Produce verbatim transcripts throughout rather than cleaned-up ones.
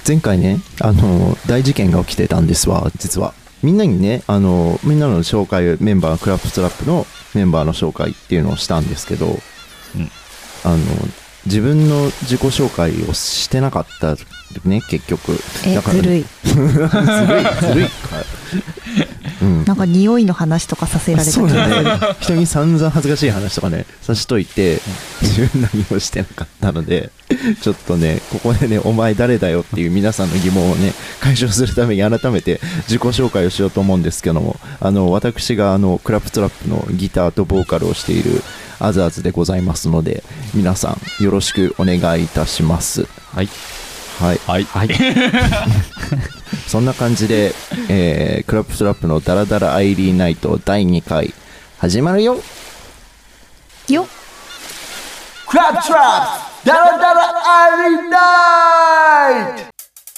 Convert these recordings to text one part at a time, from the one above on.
前回ね、あの大事件が起きてたんですわ。実はみんなにね、あのみんなの紹介、メンバークラップトラップのメンバーの紹介っていうのをしたんですけど、うん、あの自分の自己紹介をしてなかったね、結局。 え、 だからずるいずるいずるいか、うん、 なんか匂いの話とかさせられた。 そうだね、人に散々恥ずかしい話とかねさしといて、自分何もしてなかったので、ちょっとねここでね、お前誰だよっていう皆さんの疑問をね解消するために改めて自己紹介をしようと思うんですけども、あの私があのクラップトラップのギターとボーカルをしているアザーズでございますので、皆さんよろしくお願いいたします。 はいはいはい、はい、 そんな感じで、えー、クラップトラップのダラダラアイリーナイトだいにかい始まるよよ。 クラップトラップダラダラアイリーナイ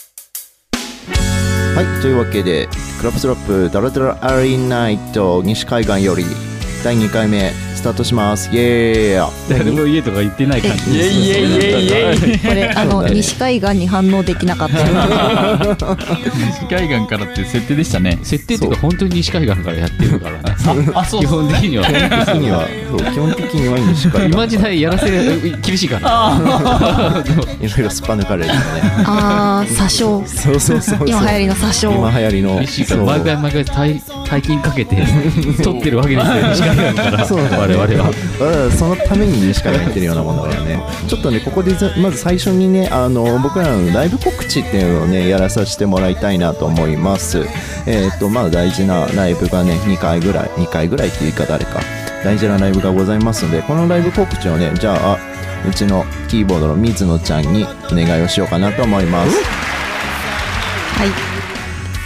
ト。 はい、というわけでクラップトラップダラダラアリーナイト西海岸よりだいにかいめスタートします。イエーイ。 誰も家とか言ってない感じ。 イエイイエイイエイイエイ。 これあの、ね、西海岸に反応できなかった西海岸からっていう設定でしたね。設定っていうか本当に西海岸からやってるからね。ああ、そう基本的には基本的にはそう基本的には西海岸。 今時代やらせる厳しいからいろいろすっぱ抜かれるよね。 あー、詐称。 そうそうそうそう、 今流行りの詐称。 今流行りの厳しいから毎回毎回大大金かけて取ってるわけですよ、西海岸から。 そうだね、 我々はそのために西海岸行ってるようなものだよね。ちょっとねここでまず最初にね、あの僕らのライブ告知っていうのをねやらさせてもらいたいなと思います。えっとまあ大事なライブがねにかいぐらいにかいぐらいっていう言い方あれか、大事なライブがございますので、このライブ告知をね、じゃあうちのキーボードの水野ちゃんにお願いをしようかなと思います。 はい、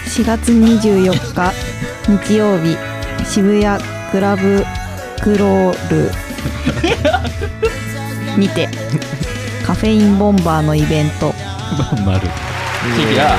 しがつにじゅうよっか日曜日、渋谷クラブクロールにてカフェインボンバーのイベント丸キビラ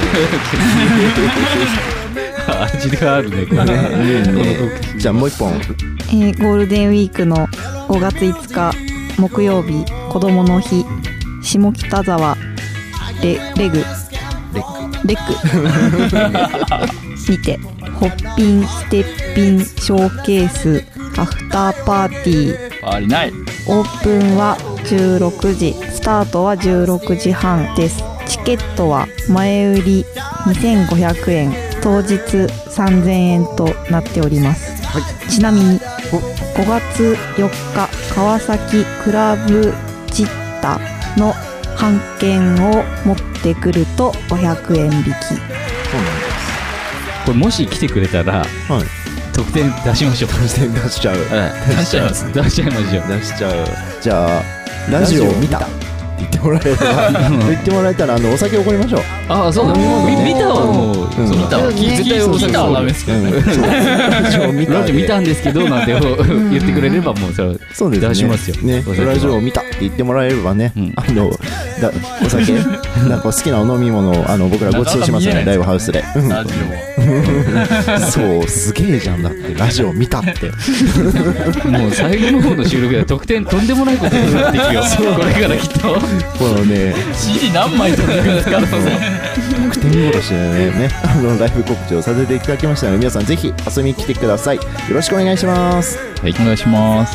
味があるねこれね。 じゃあもう一本、 えー、ゴールデンウィークのごがついつか木曜日、子どもの日、下北沢 レ, レグレレックにてホッピンステッピンショーケースアフターパーティー。 ありない。 オープンはじゅうろくじ、スタートはじゅうろくじはんです。チケットは前売りにせんごひゃくえん、当日さんぜんえんとなっております、はい、ちなみにごがつよっか川崎クラブジッタの半券を持ってくるとごひゃくえん引き。そうなんです。 これもし来てくれたら、はい、特典出しましょう。 特典出しちゃう、 出しちゃいます。出しちゃいましょう。 出しちゃう。じゃあラジオを見たって言ってもらえれば言ってもらえたら、あのお酒おごりましょう。 ああ、そうだ。見たはもう、うん、見たは絶対お酒はダメですけどね。ラジオ見たんですけどなんて言ってくれればもうそれそうですね、 出しますよ。 ね、ラジオを見たって言ってもらえればね、うん、あのだお酒なんか好きなお飲み物をあの僕らご馳走しますね、ライブハウスで。ラジオそうすげえじゃん、だってラジオ見たってもう最後の方の収録で特典とんでもないことになっていくよこれからきっと。 このねシーディー 何枚取れるんですか特典殺しでね、あのライブ告知をさせていただきましたので、皆さんぜひ遊びに来てください。よろしくお願いします。 はい、お願いします。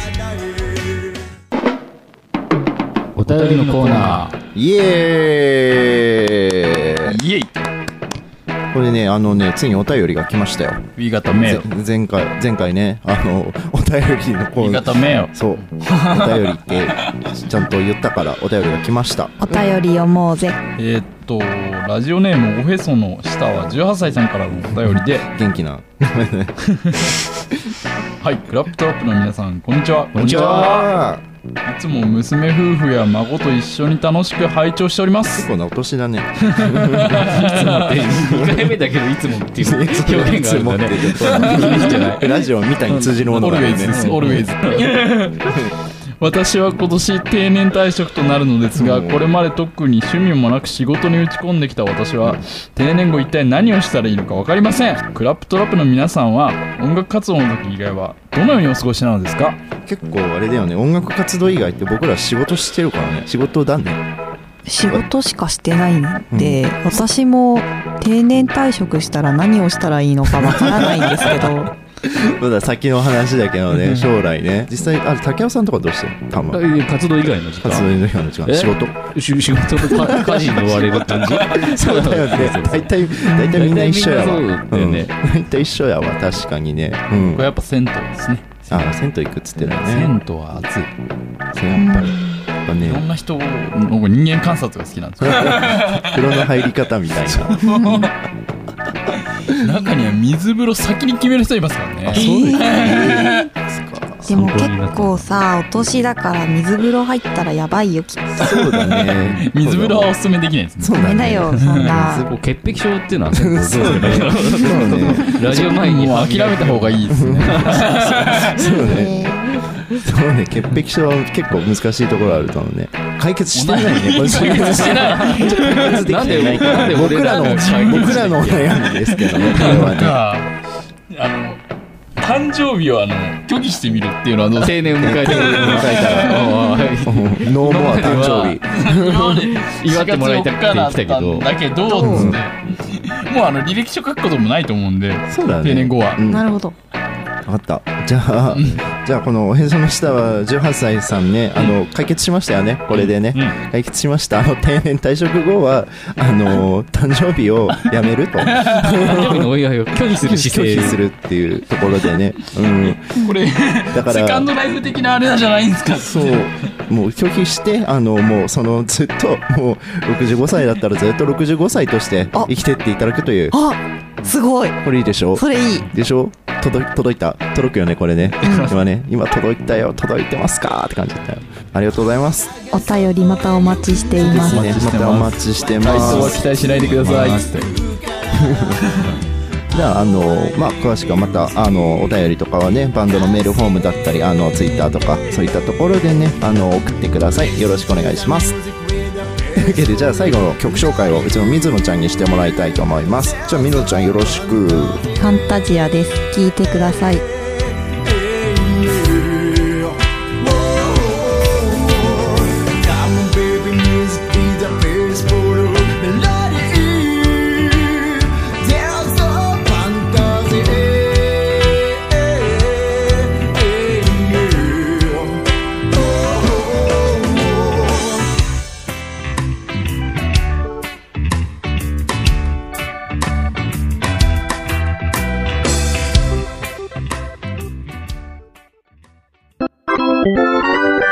お便りのコーナー。 イエーイイエイ。 これね、あのね、ついにお便りが来ましたよ。 B 型名よ。 前回前回ね、あのお便りのコーナー B 型名よ。 そう、お便りってちゃんと言ったからお便りが来ました。 お便り読もうぜ。 えー、っとラジオネームおへその下はじゅうはっさいさんからのお便りで、 元気なはい、クラップトラップの皆さん、こんにちは。 こんにちは。 いつも娘夫婦や孫と一緒に楽しく拝聴しております。 結構なお年だね。いつもってにかいめだけどいつもっていう表現があるんだね。 ラジオみたいに通じるものがあるね。 オルウェイズ。私は今年定年退職となるのですが、これまで特に趣味もなく仕事に打ち込んできた私は定年後一体何をしたらいいのか分かりません。クラップトラップの皆さんは音楽活動の時以外はどのようにお過ごしなのですか？ 結構あれだよね、音楽活動以外って僕ら仕事してるからね。仕事だね。 仕事しかしてないんで、うん、私も定年退職したら何をしたらいいのかわからないんですけどまだ先の話だけどね、将来ね。実際あれ竹山さんとかどうしてる？たま活動以外の時間、 活動以外の時間、仕事仕仕事とか家事に追われる感じそうだよね。大体大体みんな一緒やわ。 そうだよね、 うん、大体一緒やわ。確かにね、うん、 これやっぱ銭湯ですね。 あ、銭湯行くっつってるよね。 銭湯は暑い。 それやっぱりやっぱね、 いろんな人の人間観察が好きなんですよ風呂の入り方みたいな中には水風呂先に決める人いますからね。 あ、そうですね。 でも結構さ、お年だから水風呂入ったらやばいよきっと。 そうだね。 水風呂はおすすめできないですね。 そうだね。ダメだよそんな。 潔癖症っていうのはそうそうね。 ラジオ前にもう諦めた方がいいですね。 そうね。そうね、潔癖症は結構難しいところあると思うね。解決してないね。これ解決してない。解決できてないから。僕らの僕らのお悩みですけどね。これはね。 あの誕生日をあの拒否してみるっていうのはどう？ 定年を迎えて迎えたらノーモア誕生日祝ってもらいたくて来たけどだけど、うん、もうあの履歴書書くこともないと思うんで、 そうだね、 定年後は、 うん、なるほど。 分かった。じゃあ、うん、じゃあこのおへその下はじゅうはっさいさんね、あの解決しましたよね。これでね、うん、解決しました。あの定年退職後はあの誕生日をやめると誕生日のお祝いを拒否する姿勢拒否するっていうところでね、うん、 これだからセカンドライフ的なあれなんじゃないんですか。 そう、もう拒否してあのもうそのずっともうろくじゅうごさいだったらずっとろくじゅうごさいとして生きてっていただくという。 あ、すごい。 これいいでしょ。 それいいでしょ。届, 届いた届くよねこれね、うん、今ね今届いたよ届いてますかって感じだったよ。ありがとうございます。 お便りまたお待ちしています。 ね、またお待ちしてます。 回答は期待しないでくださいじゃああのまあ詳しくはまたあのお便りとかはねバンドのメールフォームだったりあのツイッターとかそういったところでねあの送ってください。よろしくお願いします。というわけでじゃあ最後の曲紹介をうちの水野ちゃんにしてもらいたいと思います。じゃあ水野ちゃんよろしく。 ファンタジアです。聴いてください。 Thank you.